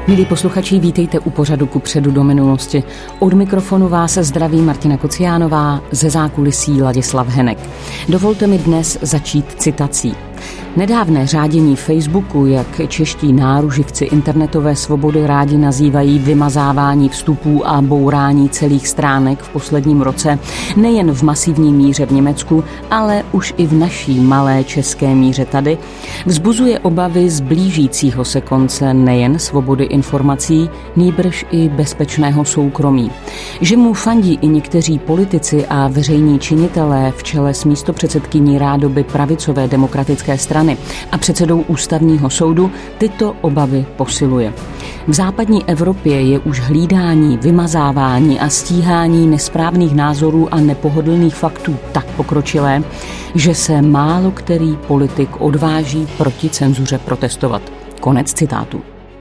Milí posluchači, vítejte u pořadu Kupředu do minulosti. Od mikrofonu vás zdraví Martina Kociánová, ze zákulisí Ladislav Henek. Dovolte mi dnes začít citací. Nedávné řádění Facebooku, jak čeští náruživci internetové svobody rádi nazývají vymazávání vstupů a bourání celých stránek v posledním roce, nejen v masivní míře v Německu, ale už i v naší malé české míře tady, vzbuzuje obavy z blížícího se konce nejen svobody informací, nýbrž i bezpečného soukromí. Že mu fandí i někteří politici a veřejní činitelé v čele s místopředsedkyní rádoby pravicové demokratické strany a předsedou ústavního soudu, tyto obavy posiluje. V západní Evropě je už hlídání, vymazávání a stíhání nesprávných názorů a nepohodlných faktů tak pokročilé, že se málo který politik odváží proti cenzuře protestovat. Konec citátu.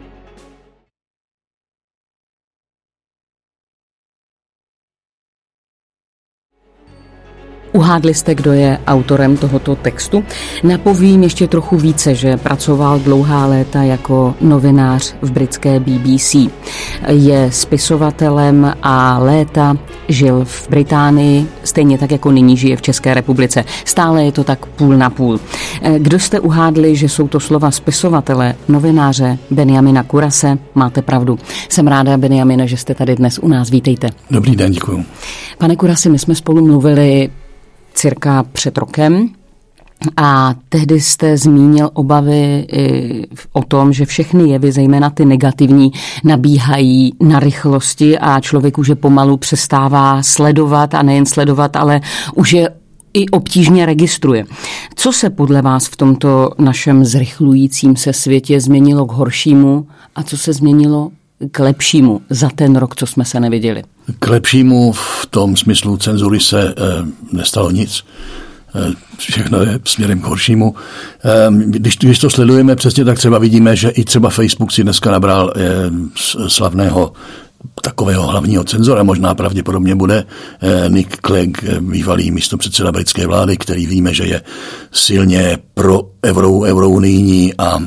Uhádli jste, kdo je autorem tohoto textu? Napovím ještě trochu více, že pracoval dlouhá léta jako novinář v britské BBC. Je spisovatelem a léta žil v Británii, stejně tak jako nyní žije v České republice. Stále je to tak půl na půl. Kdo jste uhádli, že jsou to slova spisovatele, novináře Benjamina Kurase? Máte pravdu. Jsem ráda, Benjamine, že jste tady dnes u nás. Vítejte. Dobrý den, děkuju. Pane Kurasi, my jsme spolu mluvili cirka před rokem a tehdy jste zmínil obavy o tom, že všechny jevy, zejména ty negativní, nabíhají na rychlosti a člověk už je pomalu přestává sledovat a nejen sledovat, ale už je i obtížně registruje. Co se podle vás v tomto našem zrychlujícím se světě změnilo k horšímu a co se změnilo k lepšímu za ten rok, co jsme se neviděli? K lepšímu v tom smyslu cenzury se nestalo nic. Všechno je směrem k horšímu. Když to sledujeme přesně, tak třeba vidíme, že i třeba Facebook si dneska nabral slavného takového hlavního cenzora, možná pravděpodobně bude Nick Clegg, bývalý místopředseda britské vlády, který víme, že je silně pro eurounijní a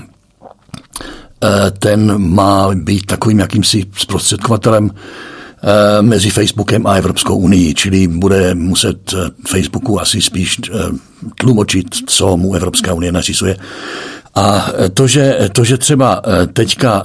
ten má být takovým jakýmsi zprostředkovatelem mezi Facebookem a Evropskou unii, čili bude muset Facebooku asi spíš tlumočit, co mu Evropská unie nařizuje. A to, že třeba teďka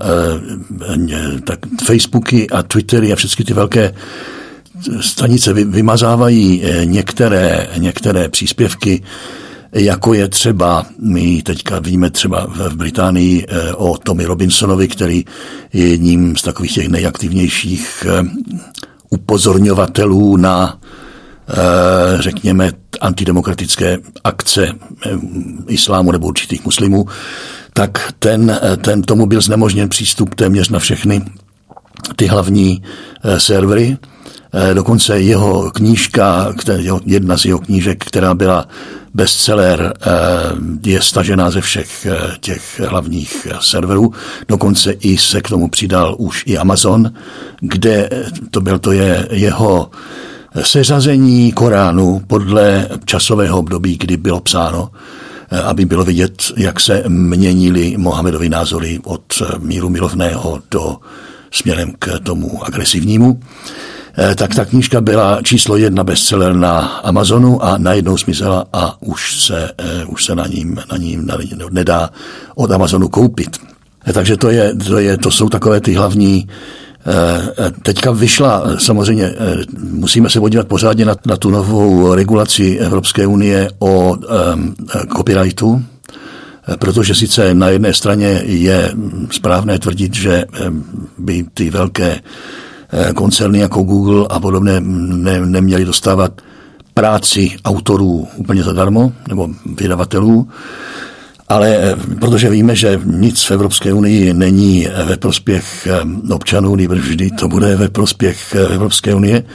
tak Facebooky a Twittery a všechny ty velké stanice vymazávají některé příspěvky, jako je třeba, my teďka víme třeba v Británii o Tommy Robinsonovi, který je jedním z takových těch nejaktivnějších upozorňovatelů na, řekněme, antidemokratické akce islámu nebo určitých muslimů, tak tomu byl znemožněn přístup téměř na všechny ty hlavní servery. Dokonce jeho knížka, jedna z jeho knížek, která byla bestseller, je stažená ze všech těch hlavních serverů. Dokonce i se k tomu přidal už i Amazon, kde to je jeho seřazení Koránu podle časového období, kdy bylo psáno, aby bylo vidět, jak se měnily Mohamedovy názory od míru milovného do směrem k tomu agresivnímu. Tak ta knížka byla číslo 1 bestseller na Amazonu a najednou zmizela a už se na ní nedá od Amazonu koupit. Takže to jsou takové ty hlavní. Teďka vyšla, samozřejmě musíme se podívat pořádně na tu novou regulaci Evropské unie o copyrightu, protože sice na jedné straně je správné tvrdit, že by ty velké koncerny jako Google a podobné neměli dostávat práci autorů úplně zadarmo, nebo vydavatelů, ale protože víme, že nic v Evropské unii není ve prospěch občanů, nýbrž vždy to bude ve prospěch Evropské unie,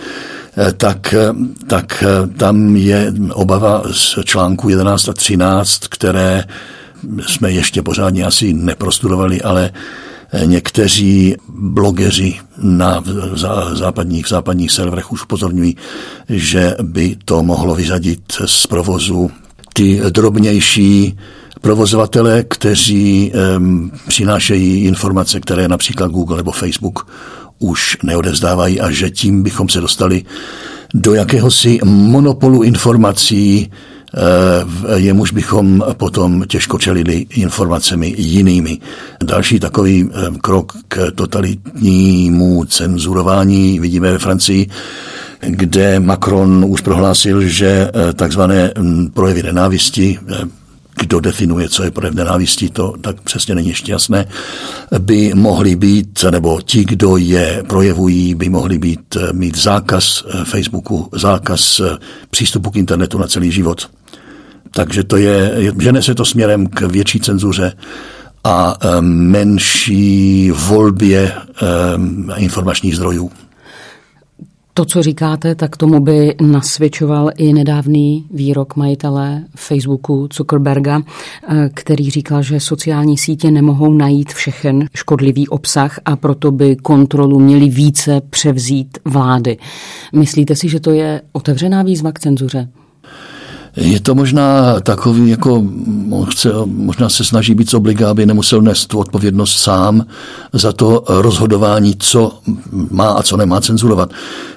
tak tam je obava z článku 11 a 13, které jsme ještě pořádně asi neprostudovali, ale někteří blogeři na západních serverech už upozorňují, že by to mohlo vyřadit z provozu ty drobnější provozovatelé, kteří přinášejí informace, které například Google nebo Facebook už neodevzdávají a že tím bychom se dostali do jakéhosi monopolu informací, jemuž bychom potom těžko čelili informacemi jinými. Další takový krok k totalitnímu cenzurování vidíme ve Francii, kde Macron už prohlásil, že takzvané projevy nenávisti, kdo definuje, co je projev nenávisti, to tak přesně není ještě jasné, by mohli být, nebo ti, kdo je projevují, by mohli mít zákaz Facebooku, zákaz přístupu k internetu na celý život. Takže žene se to směrem k větší cenzuře a menší volbě informačních zdrojů. To, co říkáte, tak tomu by nasvědčoval i nedávný výrok majitele Facebooku Zuckerberga, který říkal, že sociální sítě nemohou najít všechen škodlivý obsah a proto by kontrolu měly více převzít vlády. Myslíte si, že to je otevřená výzva k cenzuře? Je to možná takový, možná se snaží být z obliga, aby nemusel nést tu odpovědnost sám za to rozhodování, co má a co nemá cenzurovat.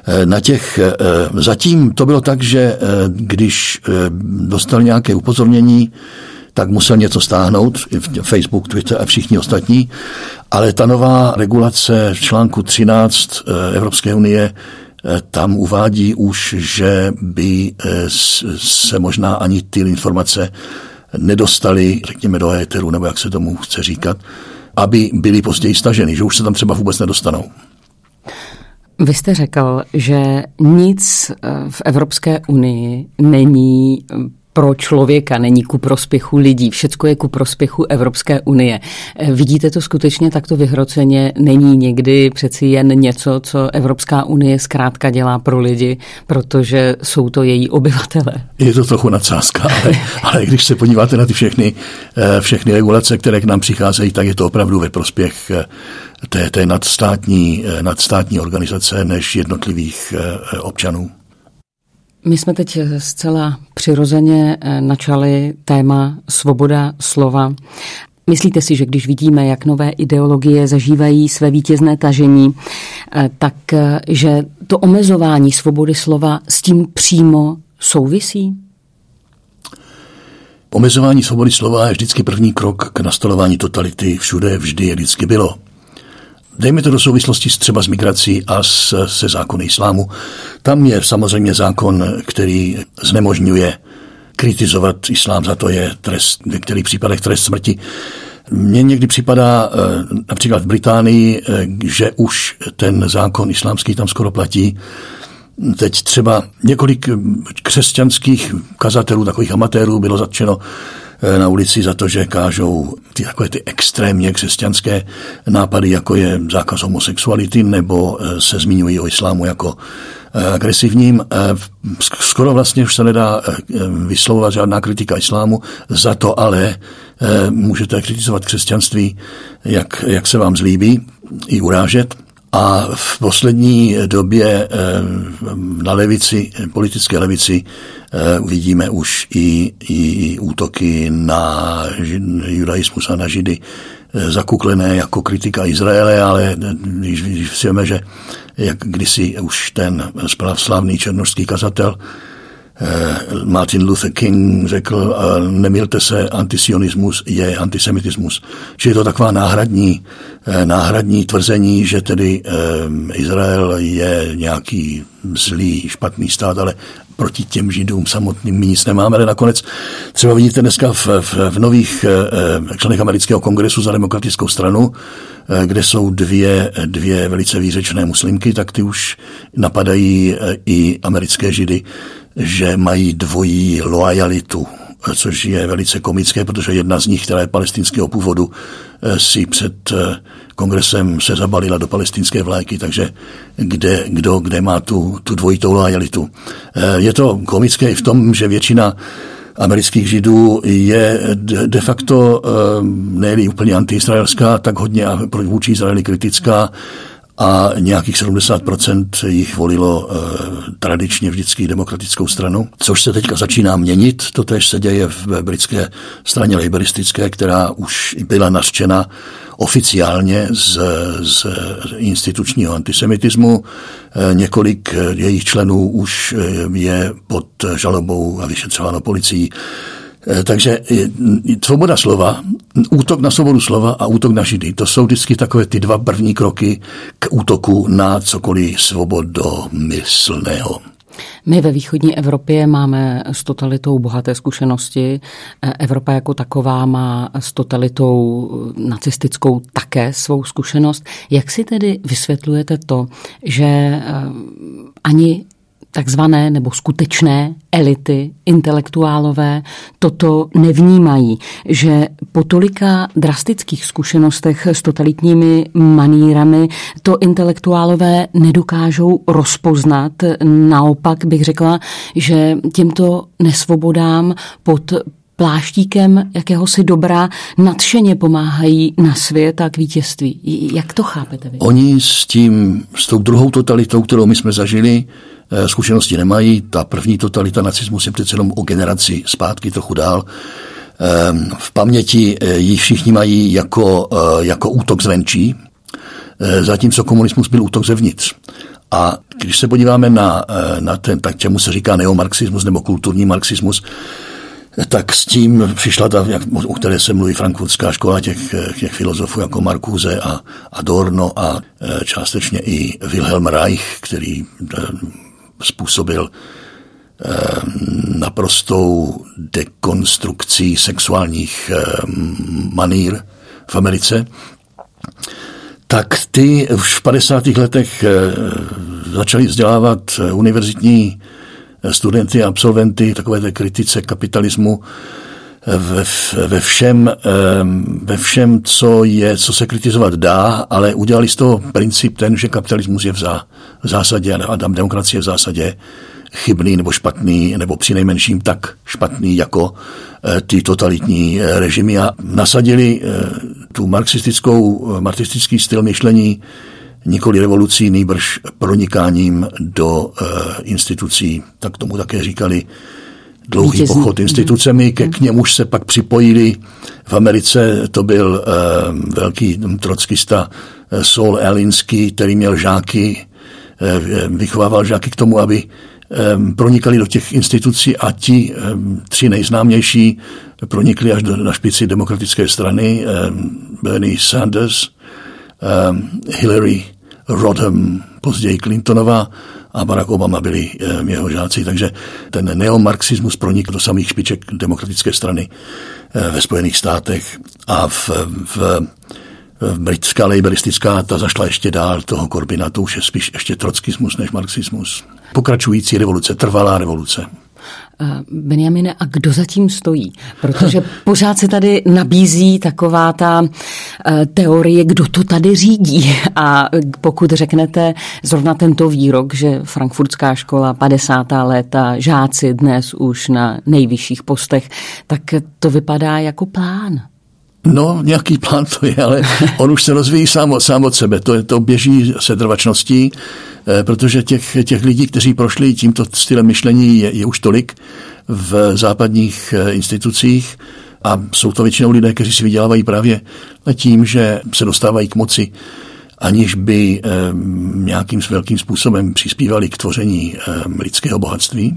Zatím to bylo tak, že když dostal nějaké upozornění, tak musel něco stáhnout, Facebook, Twitter a všichni ostatní, ale ta nová regulace článku 13 Evropské unie tam uvádí už, že by se možná ani ty informace nedostaly, řekněme, do éteru, nebo jak se tomu chce říkat, aby byly později staženy, že už se tam třeba vůbec nedostanou. Vy jste řekl, že nic v Evropské unii není pro člověka, není ku prospěchu lidí, všecko je ku prospěchu Evropské unie. Vidíte to skutečně takto vyhroceně? Není někdy přeci jen něco, co Evropská unie zkrátka dělá pro lidi, protože jsou to její obyvatele? Je to trochu nadsázka, ale když se podíváte na ty všechny regulace, které k nám přicházejí, tak je to opravdu ve prospěch té nadstátní organizace než jednotlivých občanů. My jsme teď zcela přirozeně načali téma svoboda slova. Myslíte si, že když vidíme, jak nové ideologie zažívají své vítězné tažení, tak že to omezování svobody slova s tím přímo souvisí? Omezování svobody slova je vždycky první krok k nastolování totality. Všude vždy vždycky bylo. Dejme to do souvislosti třeba s migrací a se zákony islámu. Tam je samozřejmě zákon, který znemožňuje kritizovat islám, za to je trest, v některých případech trest smrti. Mně někdy připadá, například v Británii, že už ten zákon islámský tam skoro platí. Teď třeba několik křesťanských kazatelů, takových amatérů, bylo zatčeno na ulici za to, že kážou takové ty extrémně křesťanské nápady, jako je zákaz homosexuality, nebo se zmiňují o islámu jako agresivním. Skoro vlastně už se nedá vyslovovat žádná kritika islámu, za to ale můžete kritizovat křesťanství, jak se vám zlíbí, i urážet. A v poslední době na levici, politické levici, vidíme už i útoky na judaismus a na židy zakuklené jako kritika Izraele, ale když si víme, že jak kdysi už ten slavný černošský kazatel Martin Luther King řekl, nemilte se, antisionismus je antisemitismus. Že je to taková náhradní tvrzení, že tedy Izrael je nějaký zlý, špatný stát, ale proti těm Židům samotným my nic nemáme, ale nakonec třeba vidíte dneska v nových členech amerického kongresu za demokratickou stranu, kde jsou dvě velice výřečné muslimky, tak ty už napadají i americké Židy, že mají dvojí loajalitu, což je velice komické, protože jedna z nich, která je palestinského původu, si před kongresem se zabalila do palestinské vlajky, takže kde má tu dvojitou loajalitu. Je to komické i v tom, že většina amerických Židů je de facto ne úplně antiizraelská, tak hodně vůči Izraeli kritická a nějakých 70% jich volilo tradičně vždycky demokratickou stranu, což se teďka začíná měnit. Totéž se děje v britské straně laboristické, která už byla nařčena oficiálně z institučního antisemitismu. Několik jejich členů už je pod žalobou a vyšetřováno policií. Takže svoboda slova, útok na svobodu slova a útok na Židy, to jsou vždycky takové ty dva první kroky k útoku na cokoliv svobodomyslného. My ve východní Evropě máme s totalitou bohaté zkušenosti. Evropa jako taková má s totalitou nacistickou také svou zkušenost. Jak si tedy vysvětlujete to, že ani takzvané nebo skutečné elity, intelektuálové toto nevnímají, že po tolika drastických zkušenostech s totalitními manírami to intelektuálové nedokážou rozpoznat. Naopak bych řekla, že těmto nesvobodám pod pláštíkem jakéhosi dobra nadšeně pomáhají na svět a k vítězství. Jak to chápete vy? Oni s tou druhou totalitou, kterou my jsme zažili, zkušenosti nemají. Ta první totalita, nacismus, je přece jenom o generaci zpátky trochu dál. V paměti ji všichni mají jako útok zvenčí, zatímco komunismus byl útok zevnitř. A když se podíváme na ten, tak čemu se říká neomarxismus nebo kulturní marxismus, tak s tím přišla ta, o které se mluví frankfurtská škola těch filozofů jako Marcuse a Adorno a částečně i Wilhelm Reich, který způsobil naprostou dekonstrukcí sexuálních manír v Americe, tak ty už v 50. letech začali vzdělávat univerzitní studenty a absolventy takové té kritice kapitalismu ve všem, co se kritizovat dá, ale udělali z toho princip ten, že kapitalismus je v zásadě a demokracie je v zásadě chybný nebo špatný, nebo přinejmenším tak špatný jako ty totalitní režimy a nasadili tu marxistický styl myšlení nikoli revolucí, nýbrž pronikáním do institucí, tak tomu také říkali dlouhý pochod institucemi, k němuž se pak připojili. V Americe to byl velký trockista Saul Alinsky, který měl žáky, vychovával žáky k tomu, aby pronikali do těch institucí a ti tři nejznámější pronikli až na špici demokratické strany, Bernie Sanders, Hillary Rodham, později Clintonova a Barack Obama byli jeho žáci, takže ten neomarxismus pronikl do samých špiček demokratické strany ve Spojených státech a v britská laboristická, ta zašla ještě dál toho Corbina, to už je spíš ještě trockismus než marxismus. Pokračující revoluce, trvalá revoluce. Benjamine, a kdo zatím stojí? Protože pořád se tady nabízí taková ta teorie, kdo to tady řídí. A pokud řeknete zrovna tento výrok, že frankfurtská škola 50. léta, žáci dnes už na nejvyšších postech, tak to vypadá jako plán. No, nějaký plán to je, ale on už se rozvíjí sám od sebe. To běží se trvačností, protože těch lidí, kteří prošli tímto stylem myšlení, je už tolik v západních institucích a jsou to většinou lidé, kteří si vydělávají právě tím, že se dostávají k moci, aniž by nějakým velkým způsobem přispívali k tvoření lidského bohatství.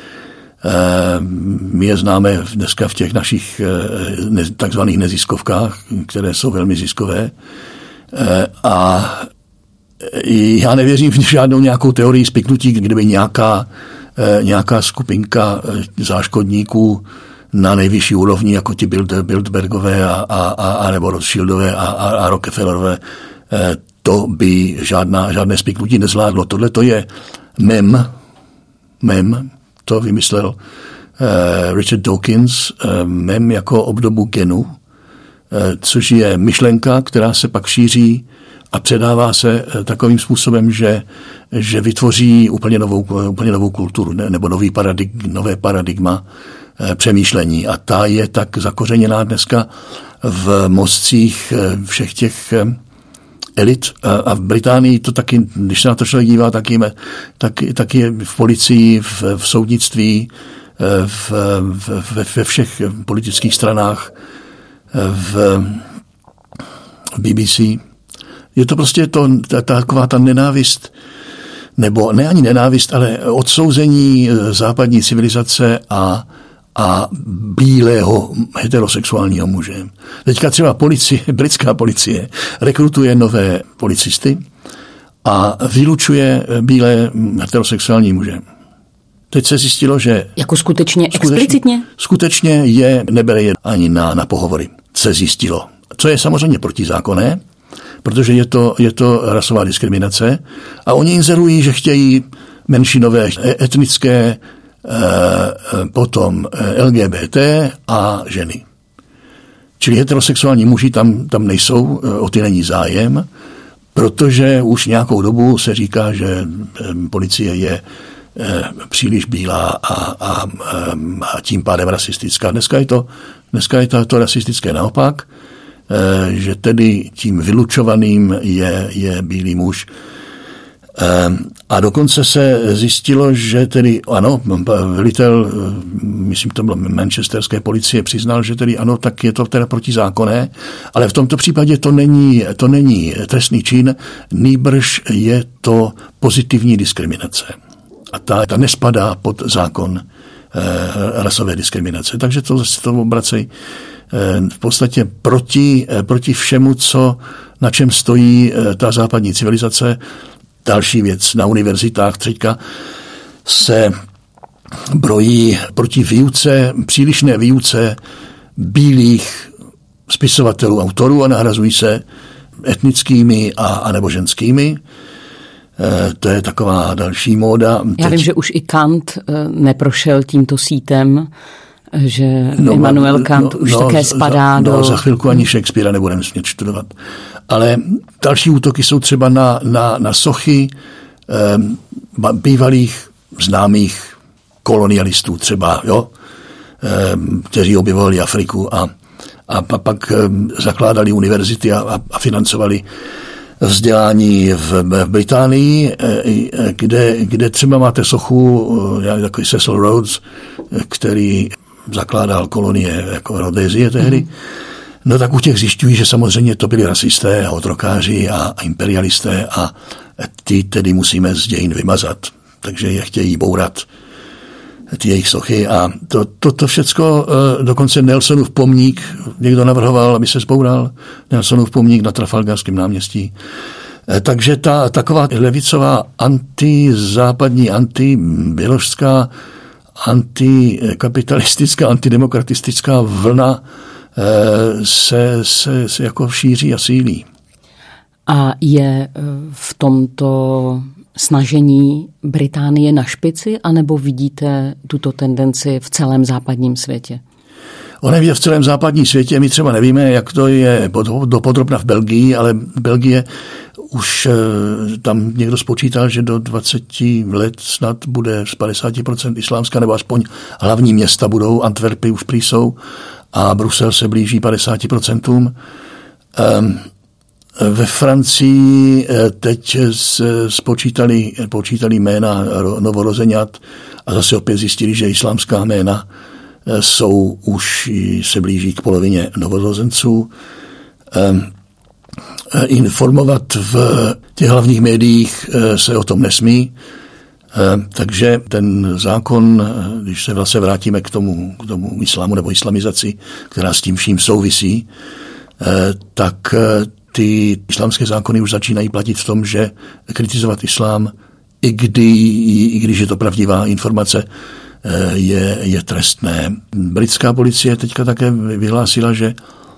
My je známe dneska v těch našich takzvaných neziskovkách, které jsou velmi ziskové. A já nevěřím v žádnou nějakou teorii spiknutí, kdyby nějaká skupinka záškodníků na nejvyšší úrovni, jako ti Bilderbergové a nebo Rothschildové a Rockefellerové, to by žádné spiknutí nezvládlo. Tohle to je mem, to vymyslel Richard Dawkins, mem jako obdobu genu, což je myšlenka, která se pak šíří a předává se takovým způsobem, že vytvoří úplně novou kulturu nebo nové paradigma přemýšlení. A ta je tak zakořeněná dneska v mozcích všech těch elit a v Británii to taky, když se na to člověk dívá, taky je v policii, v soudnictví, ve všech politických stranách, v BBC. Je to prostě taková ta nenávist, nebo ne ani nenávist, ale odsouzení západní civilizace a bílého heterosexuálního muže. Teďka třeba britská policie rekrutuje nové policisty a vylučuje bílé heterosexuální muže. Teď se zjistilo, že... Jako skutečně explicitně? Skutečně nebere je ani na pohovory. Se zjistilo. Co je samozřejmě protizákonné, protože je to rasová diskriminace a oni inzerují, že chtějí menšinové etnické, potom LGBT a ženy. Čili heterosexuální muži tam nejsou, o ty není zájem, protože už nějakou dobu se říká, že policie je příliš bílá a tím pádem rasistická. Dneska je to rasistické naopak, že tedy tím vylučovaným je bílý muž. A dokonce se zjistilo, že tedy ano, velitel, myslím, to bylo manchesterské policie, přiznal, že tedy ano, tak je to teda protizákonné, ale v tomto případě to není trestný čin, nýbrž je to pozitivní diskriminace. A ta nespadá pod zákon rasové diskriminace. Takže to obracej v podstatě proti všemu, na čem stojí ta západní civilizace. Další věc, na univerzitách teďka se brojí proti přílišné výuce bílých spisovatelů, autorů a nahrazují se etnickými a nebo ženskými. To je taková další móda. Já vím, že už i Kant neprošel tímto sítem, že Immanuel Kant už také spadá do... Za chvilku ani Shakespearea nebudeme smět studovat. Ale další útoky jsou třeba na sochy bývalých známých kolonialistů třeba, kteří objevovali Afriku a pak zakládali univerzity a financovali vzdělání v Británii, kde třeba máte sochu, takový Cecil Rhodes, který zakládal kolonie jako Rhodésie tehdy. No tak u těch zjišťují, že samozřejmě to byli rasisté, otrokáři a imperialisté a ty tedy musíme z dějin vymazat. Takže je chtějí bourat ty jejich sochy a to všecko, dokonce Nelsonův pomník, někdo navrhoval, aby se zboural, Nelsonův pomník na Trafalgarském náměstí. Takže ta taková levicová antizápadní, antiběložská, antikapitalistická, antidemokratistická vlna se jako šíří a sílí. A je v tomto snažení Británie na špici, anebo vidíte tuto tendenci v celém západním světě? Ona je v celém západním světě, my třeba nevíme, jak to je dopodrobna v Belgii, ale Belgie už tam někdo spočítal, že do 20 let snad bude z 50% islámská, nebo aspoň hlavní města budou, Antwerpy už prý jsou a Brusel se blíží 50%. Ve Francii teď počítali jména novorozeňat a zase opět zjistili, že islámská jména už se blíží k polovině novorozenců. Informovat v těch hlavních médiích se o tom nesmí, takže ten zákon, když se vlastně vrátíme k tomu islámu nebo islamizaci, která s tím vším souvisí, tak ty islámské zákony už začínají platit v tom, že kritizovat islám, i když je to pravdivá informace, je trestné. Britská policie teďka také vyhlásila, že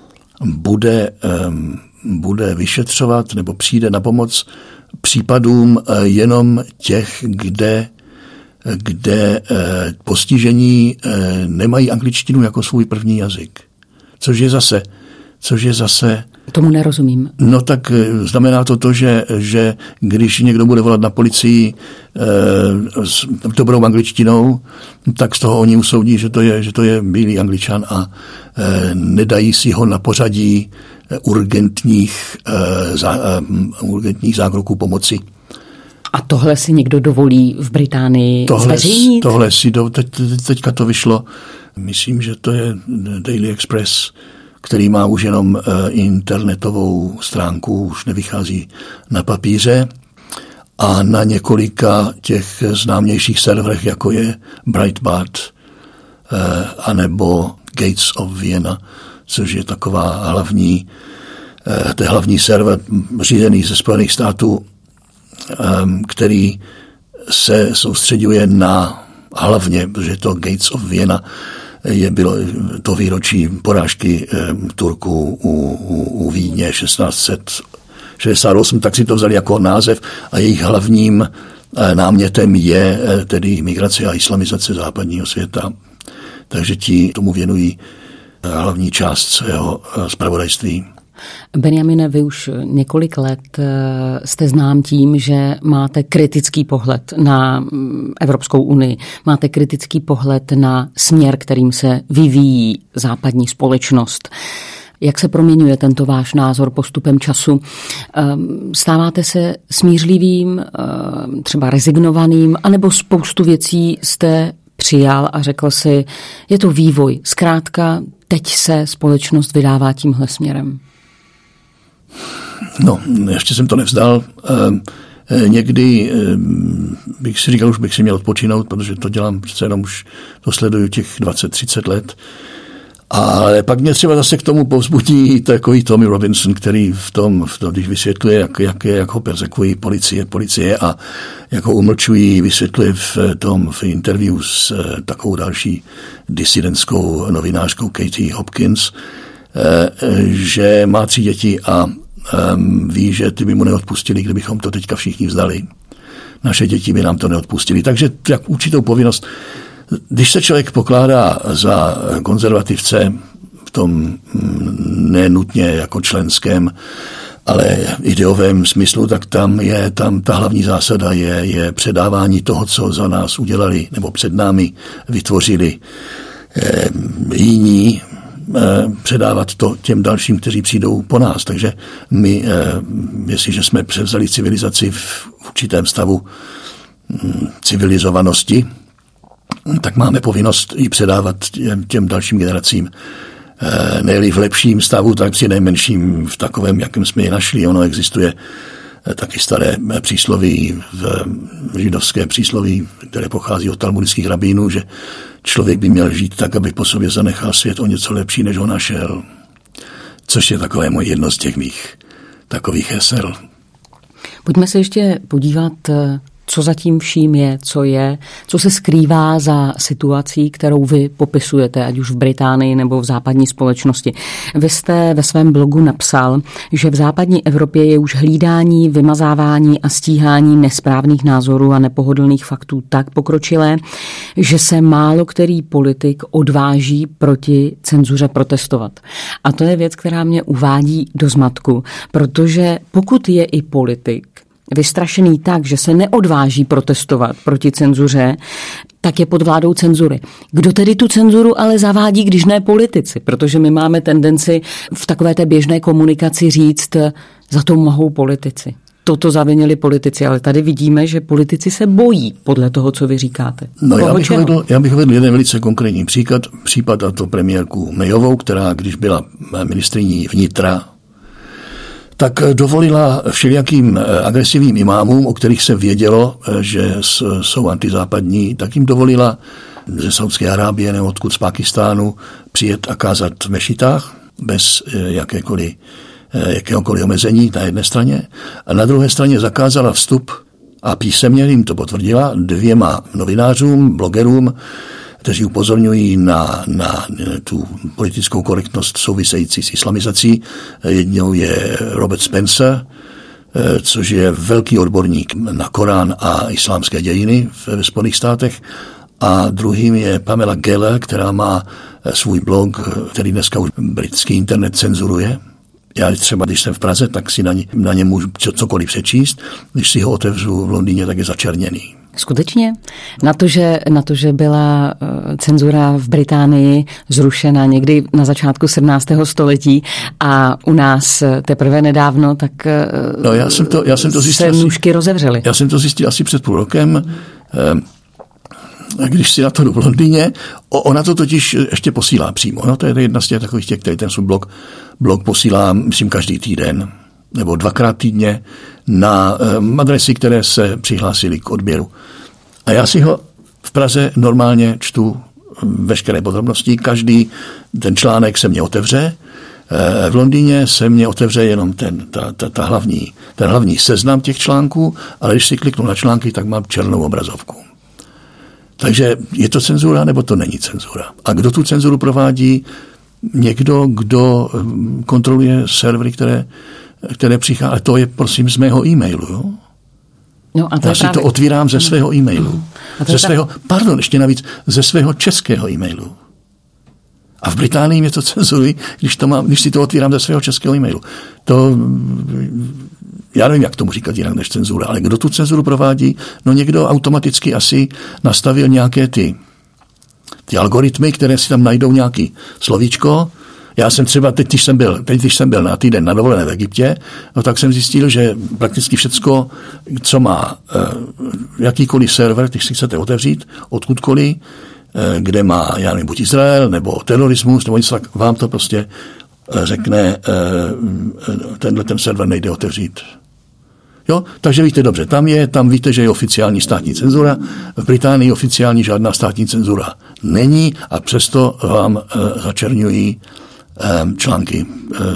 bude vyšetřovat nebo přijde na pomoc případům jenom těch, kde postižení nemají angličtinu jako svůj první jazyk. Což je zase... Tomu nerozumím. No tak znamená to, že když někdo bude volat na policii s dobrou angličtinou, tak z toho oni usoudí, že to je bílý Angličan a nedají si ho na pořadí urgentních zákroků pomoci. A tohle si někdo dovolí v Británii zveřejnit? Teďka to vyšlo, myslím, že to je Daily Express, který má už jenom internetovou stránku, už nevychází na papíře. A na několika těch známějších serverech, jako je Breitbart anebo Gates of Vienna, což je taková hlavní server řízený ze Spojených států, který se soustředuje na hlavně, protože to Gates of Vienna bylo to výročí porážky Turků u Vídně 1668, tak si to vzali jako název a jejich hlavním námětem je tedy migrace a islamizace západního světa. Takže ti tomu věnují hlavní část svého zpravodajství. Benjamine, vy už několik let jste znám tím, že máte kritický pohled na Evropskou unii, máte kritický pohled na směr, kterým se vyvíjí západní společnost. Jak se proměňuje tento váš názor postupem času? Stáváte se smířlivým, třeba rezignovaným, anebo spoustu věcí jste přijal a řekl si, je to vývoj. Zkrátka, teď se společnost vydává tímhle směrem. No, ještě jsem to nevzdal. Někdy bych si říkal, už bych si měl odpočinout, protože to dělám přece jenom už to sleduju těch 20-30 let. Ale pak mě třeba zase k tomu povzbudí takový Tommy Robinson, který v tom, když vysvětluje, jak ho persekují policie a jak ho umlčují, vysvětluje v interview s takovou další disidentskou novinářkou Katie Hopkins, že má 3 děti a ví, že ty by mu neodpustili, kdybychom to teďka všichni vzdali. Naše děti by nám to neodpustili. Takže jak určitou povinnost. Když se člověk pokládá za konzervativce v tom nenutně jako členském, ale ideovém smyslu, tak tam ta hlavní zásada je předávání toho, co za nás udělali nebo před námi vytvořili jiní, předávat to těm dalším, kteří přijdou po nás. Takže my, jestliže jsme převzali civilizaci v určitém stavu civilizovanosti, tak máme povinnost ji předávat těm dalším generacím. Ne-li v lepším stavu, tak při nejmenším v takovém, jakém jsme ji našli. Ono existuje taky staré přísloví, židovské přísloví, které pochází od talmudických rabínů, že člověk by měl žít tak, aby po sobě zanechal svět o něco lepší, než ho našel. Což je takové moje jedno z těch mých takových hesel. Pojďme se ještě podívat, co zatím vším je, co se skrývá za situací, kterou vy popisujete, ať už v Británii nebo v západní společnosti. Vy jste ve svém blogu napsal, že v západní Evropě je už hlídání, vymazávání a stíhání nesprávných názorů a nepohodlných faktů tak pokročilé, že se málo který politik odváží proti cenzuře protestovat. A to je věc, která mě uvádí do zmatku, protože pokud je i politik vystrašený tak, že se neodváží protestovat proti cenzuře, tak je pod vládou cenzury. Kdo tedy tu cenzuru ale zavádí, když ne politici? Protože my máme tendenci v takové té běžné komunikaci říct, za to mohou politici. Toto zavinili politici, ale tady vidíme, že politici se bojí podle toho, co vy říkáte. No, já bych uvedl jeden velice konkrétní případ, a to premiérku Mayovou, která, když byla ministryní vnitra, tak dovolila všelijakým agresivním imámům, o kterých se vědělo, že jsou antizápadní, tak jim dovolila ze Saudské Arábie nebo odkud z Pákistánu přijet a kázat v mešitách bez jakéhokoliv omezení na jedné straně. A na druhé straně zakázala vstup a písemně jim to potvrdila 2 novinářům, blogerům, kteří upozorňují na tu politickou korektnost související s islamizací. Jednou je Robert Spencer, což je velký odborník na Korán a islámské dějiny ve Spojených státech. A druhým je Pamela Geller, která má svůj blog, který dneska už britský internet cenzuruje. Já třeba, když jsem v Praze, tak si na něm můžu cokoliv přečíst. Když si ho otevřu v Londýně, tak je začerněný. Skutečně? Na to, že byla cenzura v Británii zrušena někdy na začátku 17. století a u nás teprve nedávno, tak no, já jsem to zjistil, se nůžky rozevřely. Já jsem to zjistil asi před půl rokem, když si na to jdu v Londýně. Ona to totiž ještě posílá přímo. No, to je jedna z těch takových těch, který ten svůj blog posílá, myslím, každý týden nebo 2krát týdně na adresy, které se přihlásily k odběru. A já si ho v Praze normálně čtu veškeré podrobnosti. Každý ten článek se mě otevře. V Londýně se mě otevře jenom ten hlavní seznam těch článků, ale když si kliknu na články, tak mám černou obrazovku. Takže je to cenzura, nebo to není cenzura? A kdo tu cenzuru provádí? Někdo, kdo kontroluje servery, které přichází. Ale to je, prosím, z mého e-mailu. Jo? No a to já si to otvírám ze svého e-mailu. Ještě navíc ze svého českého e-mailu. A v Británii mě to cenzurují, když si to otvírám ze svého českého e-mailu. Já nevím, jak tomu říkat jinak než cenzura, ale kdo tu cenzuru provádí? No někdo automaticky asi nastavil nějaké ty algoritmy, které si tam najdou nějaký slovíčko. Já jsem třeba, teď, když jsem byl na týden na dovolené v Egyptě, no tak jsem zjistil, že prakticky všecko, co má jakýkoliv server, když si chcete otevřít, odkudkoliv, kde má, já nevím, buď Izrael, nebo terorismus, nebo něco, tak vám to prostě řekne, ten server nejde otevřít. Jo, takže víte dobře, tam víte, že je oficiální státní cenzura, v Británii oficiální žádná státní cenzura není a přesto vám začerňují články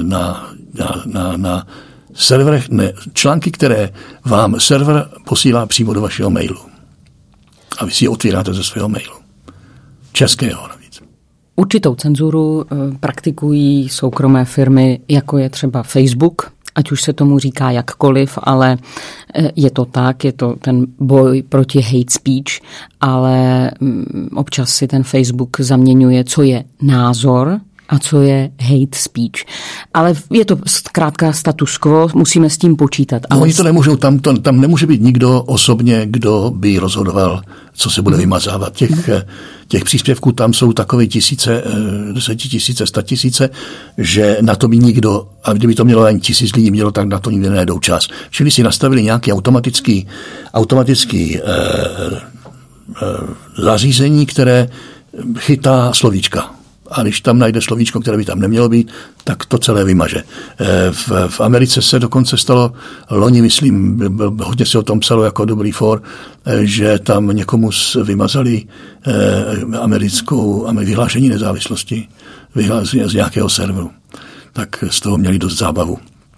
na serverech, články, které vám server posílá přímo do vašeho mailu. A vy si je otvíráte ze svého mailu. Českého navíc. Určitou cenzuru praktikují soukromé firmy, jako je třeba Facebook, ať už se tomu říká jakkoliv, ale je to tak, je to ten boj proti hate speech, ale občas si ten Facebook zaměňuje, co je názor a co je hate speech. Ale je to zkrátka status quo, musíme s tím počítat. No, oni to nemůžou, tam nemůže být nikdo osobně, kdo by rozhodoval, co se bude vymazávat. Těch příspěvků tam jsou takové 10 000, 100 000, že na to by nikdo, a kdyby to mělo ani 1000 lidí mělo, tak na to nikdy nenajdou čas. Čili si nastavili nějaký automatický zařízení, které chytá slovíčka. A když tam najde slovíčko, které by tam nemělo být, tak to celé vymaže. V Americe se dokonce stalo loni, myslím, hodně se o tom psalo jako dobrý for, že tam někomu vymazali vyhlášení nezávislosti z nějakého serveru. Tak z toho měli dost zábavu.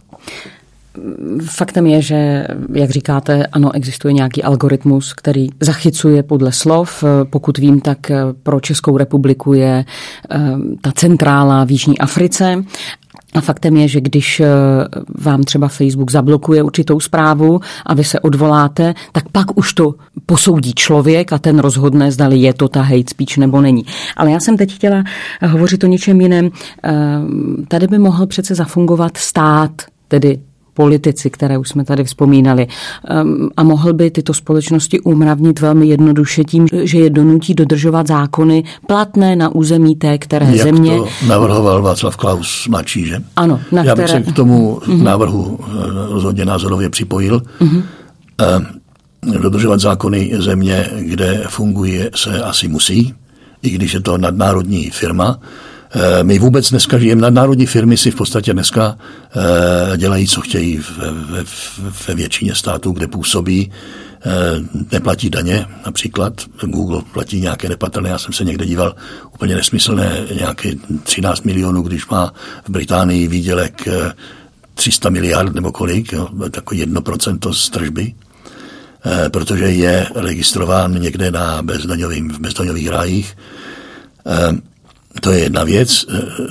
Faktem je, že, jak říkáte, ano, existuje nějaký algoritmus, který zachycuje podle slov. Pokud vím, tak pro Českou republiku je ta centrála v Jižní Africe. A faktem je, že když vám třeba Facebook zablokuje určitou zprávu a vy se odvoláte, tak pak už to posoudí člověk a ten rozhodne, zdali je to ta hate speech nebo není. Ale já jsem teď chtěla hovořit o něčem jiném. Tady by mohl přece zafungovat stát, tedy politici, které už jsme tady vzpomínali, a mohl by tyto společnosti umravnit velmi jednoduše tím, že je donutí dodržovat zákony platné na území té které země. Jak to navrhoval Václav Klaus mladší, že? Ano. Já bych se k tomu návrhu rozhodně názorově připojil. Dodržovat zákony země, kde funguje, se asi musí, i když je to nadnárodní firma. My vůbec dneska žijeme, nadnárodní firmy si v podstatě dneska dělají, co chtějí ve většině států, kde působí, neplatí daně, například Google platí nějaké nepatrné, já jsem se někde díval, úplně nesmyslné, nějaké 13 milionů, když má v Británii výdělek 300 miliard nebo kolik, jo, takový 1% z tržby, protože je registrován někde v bezdaňových rájích. To je jedna věc,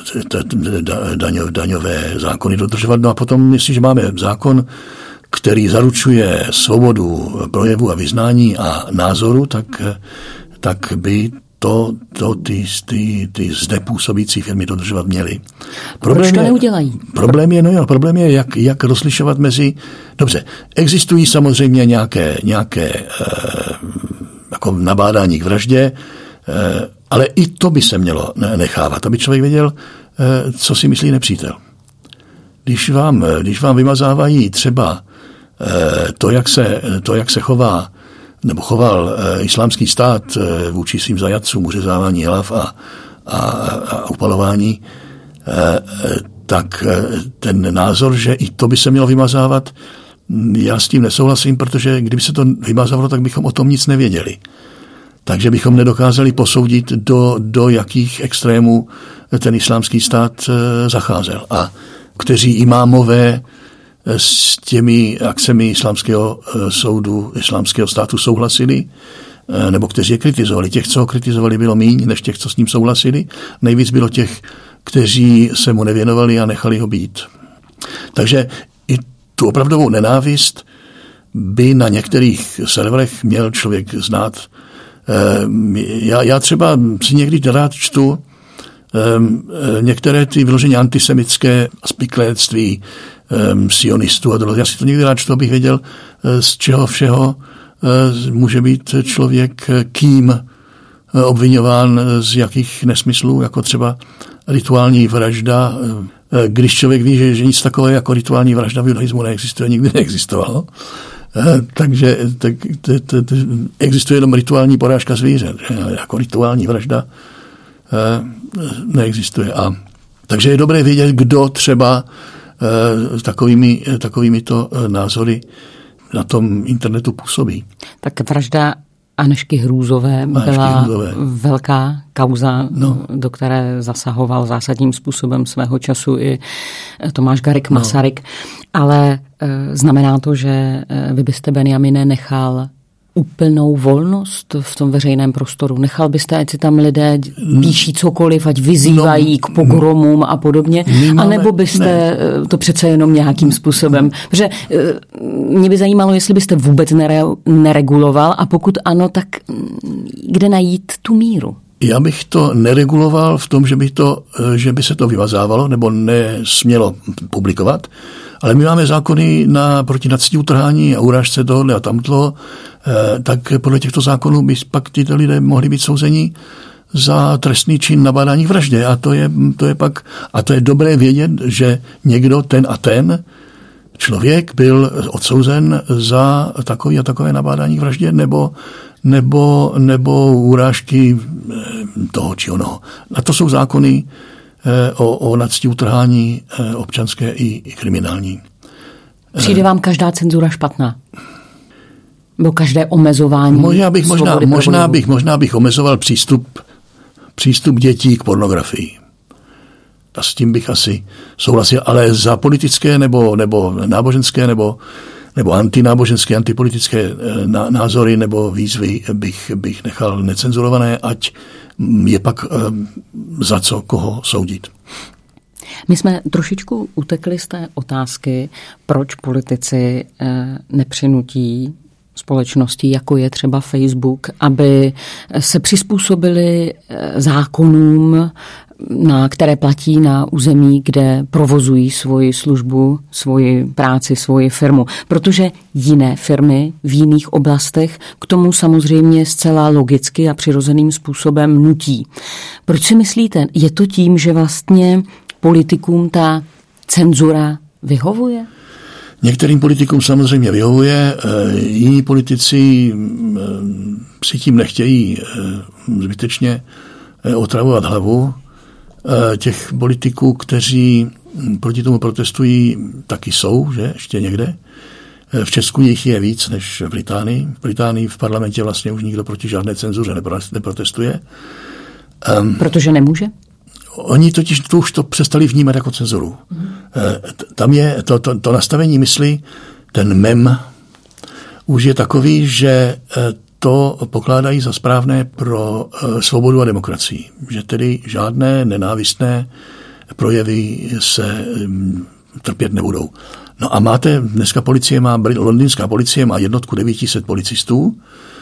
daňové zákony dodržovat. No a potom, jestliže máme zákon, který zaručuje svobodu projevu a vyznání a názoru, tak by ty zde působící firmy dodržovat měly. Proč to neudělají? Problém je, jak rozlišovat mezi... Dobře, existují samozřejmě nějaké jako nabádání k vraždě, ale i to by se mělo nechávat, aby člověk věděl, co si myslí nepřítel. Když vám vymazávají třeba to, jak se choval islámský stát vůči svým zajatcům, uřezávání hlav a upalování, tak ten názor, že i to by se mělo vymazávat, já s tím nesouhlasím, protože kdyby se to vymazávalo, tak bychom o tom nic nevěděli. Takže bychom nedokázali posoudit, do jakých extrémů ten islámský stát zacházel. A kteří imámové s těmi akcemi islámského soudu, islámského státu souhlasili, nebo kteří je kritizovali. Těch, co ho kritizovali, bylo míň, než těch, co s ním souhlasili. Nejvíc bylo těch, kteří se mu nevěnovali a nechali ho být. Takže i tu opravdovou nenávist by na některých serverech měl člověk znát. Já třeba si někdy rád čtu některé ty vyloženě antisemické spikléctví sionistů a dole. Já si to někdy rád čtu, abych věděl, z čeho všeho může být člověk kým obviňován, z jakých nesmyslů, jako třeba rituální vražda. Když člověk ví, že nic takového jako rituální vražda v judaismu neexistuje, nikdy neexistovalo. Takže existuje jenom rituální porážka zvířat. Jako rituální vražda neexistuje. Takže je dobré vědět, kdo třeba takovýmito názory na tom internetu působí. Tak vražda Anežky Hrůzové byla velká kauza, do které zasahoval zásadním způsobem svého času i Tomáš Garrigue Masaryk. Ale znamená to, že vy byste, Benjamine, nechal úplnou volnost v tom veřejném prostoru? Nechal byste, ať si tam lidé píší cokoliv, ať vyzývají k pogromům a podobně? A nebo byste to přece jenom nějakým způsobem? Protože mě by zajímalo, jestli byste vůbec nereguloval a pokud ano, tak kde najít tu míru? Já bych to nereguloval v tom, že by se to vymazávalo nebo nesmělo publikovat, ale my máme zákony proti nadstí utrhání a urážce tohohle a tamtlo, tak podle těchto zákonů by pak tyto lidé mohli být souzeni za trestný čin nabádání k vraždě. A to je dobré vědět, že někdo, ten a ten člověk byl odsouzen za takový a takové nabádání k vraždě nebo urážky toho či onoho. A to jsou zákony o nadstí utrhání občanské i kriminální. Přijde vám každá cenzura špatná? Nebo každé omezování? Možná bych omezoval přístup dětí k pornografii. A s tím bych asi souhlasil, ale za politické nebo náboženské nebo antináboženské, antipolitické názory nebo výzvy bych nechal necenzurované, ať je pak za co koho soudit. My jsme trošičku utekli z té otázky, proč politici nepřinutí společnosti, jako je třeba Facebook, aby se přizpůsobili zákonům, které platí na území, kde provozují svoji službu, svoji práci, svoji firmu. Protože jiné firmy v jiných oblastech k tomu samozřejmě zcela logicky a přirozeným způsobem nutí. Proč si myslíte, je to tím, že vlastně politikům ta cenzura vyhovuje? Některým politikům samozřejmě vyhovuje, jiní politici si tím nechtějí zbytečně otravovat hlavu. Těch politiků, kteří proti tomu protestují, taky jsou, že ještě někde. V Česku jich je víc než v Británii. V Británii v parlamentě vlastně už nikdo proti žádné cenzuře neprotestuje. Protože nemůže? Oni totiž už to přestali vnímat jako cenzuru. Tam je to nastavení mysli, ten mem, už je takový, že to pokládají za správné pro svobodu a demokracii. Že tedy žádné nenávistné projevy se trpět nebudou. No a dneska londýnská policie má jednotku 900 policistů,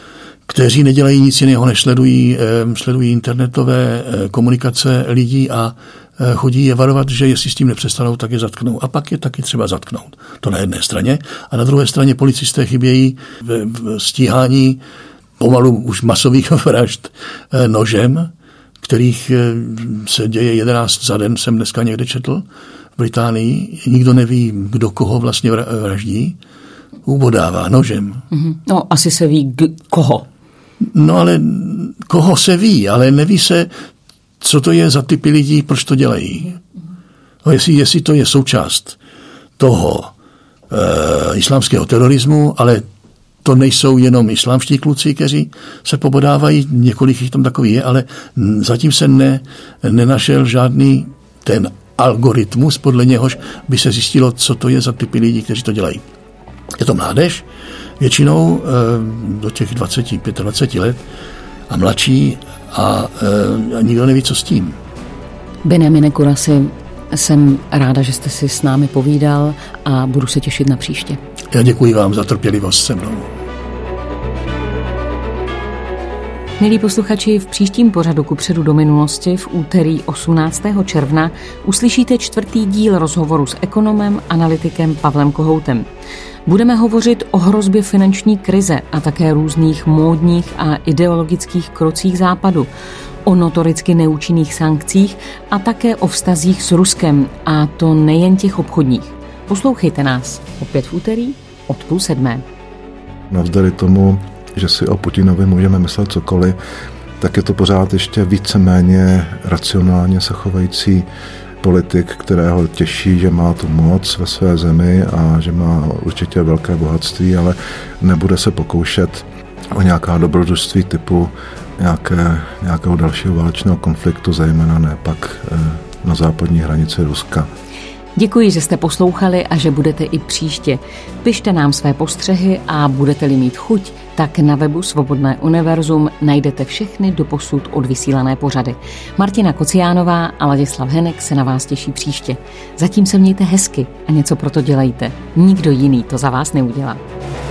kteří nedělají nic jiného, než sledují internetové komunikace lidí a chodí je varovat, že jestli s tím nepřestanou, tak je zatknou. A pak je taky třeba zatknout. To na jedné straně. A na druhé straně policisté chybějí v stíhání pomalu už masových vražd nožem, kterých se děje 11 za den, jsem dneska někde četl v Británii. Nikdo neví, kdo koho vlastně vraždí. Ubodává nožem. No, asi se ví, koho. No, ale koho se ví, ale neví se, co to je za typy lidí, proč to dělají. No, jestli to je součást toho islámského terorismu, ale to nejsou jenom islámští kluci, kteří se pobodávají, několik jich tam takový je, ale zatím se nenašel žádný ten algoritmus, podle něhož by se zjistilo, co to je za typy lidí, kteří to dělají. Je to mládež, většinou do těch 25 let a mladší a nikdo neví, co s tím. Benjamine Kurasi, jsem ráda, že jste si s námi povídal a budu se těšit na příště. Já děkuji vám za trpělivost se mnou. Milí posluchači, v příštím pořadu Kupředu do minulosti v úterý 18. června uslyšíte 4. díl rozhovoru s ekonomem, analytikem Pavlem Kohoutem. Budeme hovořit o hrozbě finanční krize a také různých módních a ideologických krocích Západu, o notoricky neúčinných sankcích a také o vztazích s Ruskem, a to nejen těch obchodních. Poslouchejte nás opět v úterý od 6:30. Navzdory tomu, že si o Putinovi můžeme myslet cokoliv, tak je to pořád ještě víceméně racionálně se chovající politik, kterého těší, že má tu moc ve své zemi a že má určitě velké bohatství, ale nebude se pokoušet o nějaká dobrodružství typu nějakého dalšího válečného konfliktu, zejména ne pak na západní hranici Ruska. Děkuji, že jste poslouchali a že budete i příště. Pište nám své postřehy a budete-li mít chuť, tak na webu Svobodné univerzum najdete všechny doposud odvysílané pořady. Martina Kociánová a Ladislav Henek se na vás těší příště. Zatím se mějte hezky a něco pro to dělejte. Nikdo jiný to za vás neudělá.